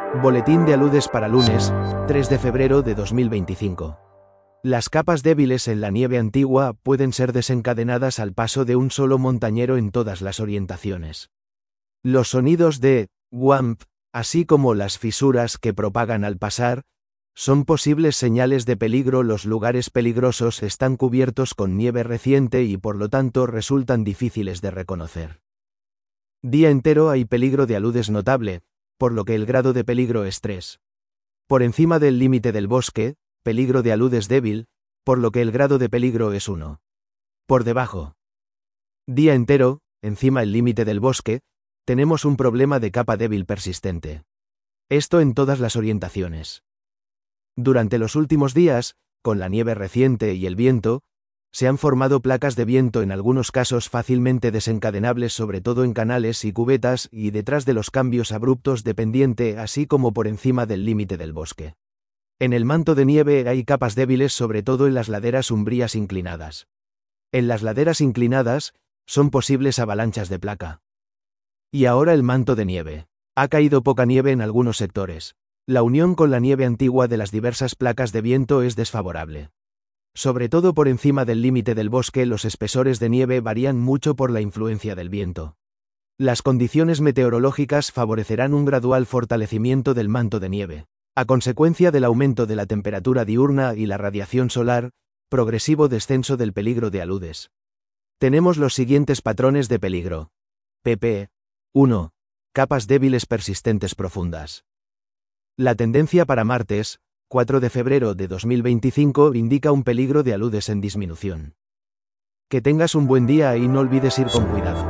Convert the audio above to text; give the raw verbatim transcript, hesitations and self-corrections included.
Boletín de aludes para lunes, tres de febrero de dos mil veinticinco. Las capas débiles en la nieve antigua pueden ser desencadenadas al paso de un solo montañero en todas las orientaciones. Los sonidos de whamp, así como las fisuras que propagan al pasar, son posibles señales de peligro. Los lugares peligrosos están cubiertos con nieve reciente y por lo tanto resultan difíciles de reconocer. Día entero hay peligro de aludes notable, por lo que el grado de peligro es tres. Por encima del límite del bosque, peligro de aludes débil, por lo que el grado de peligro es uno. Por debajo. Día entero, encima el límite del bosque, tenemos un problema de capa débil persistente. Esto en todas las orientaciones. Durante los últimos días, con la nieve reciente y el viento, se han formado placas de viento en algunos casos fácilmente desencadenables, sobre todo en canales y cubetas y detrás de los cambios abruptos de pendiente, así como por encima del límite del bosque. En el manto de nieve hay capas débiles, sobre todo en las laderas umbrías inclinadas. En las laderas inclinadas, son posibles avalanchas de placa. Y ahora el manto de nieve. Ha caído poca nieve en algunos sectores. La unión con la nieve antigua de las diversas placas de viento es desfavorable. Sobre todo por encima del límite del bosque, los espesores de nieve varían mucho por la influencia del viento. Las condiciones meteorológicas favorecerán un gradual fortalecimiento del manto de nieve, a consecuencia del aumento de la temperatura diurna y la radiación solar, progresivo descenso del peligro de aludes. Tenemos los siguientes patrones de peligro. pp. uno. Capas débiles persistentes profundas. La tendencia para martes, cuatro de febrero de dos mil veinticinco, indica un peligro de aludes en disminución. Que tengas un buen día y no olvides ir con cuidado.